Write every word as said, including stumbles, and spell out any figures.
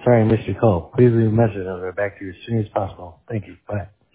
Sorry I missed your call. Please leave a message and I'll get back to you as soon as possible. Thank you. Bye.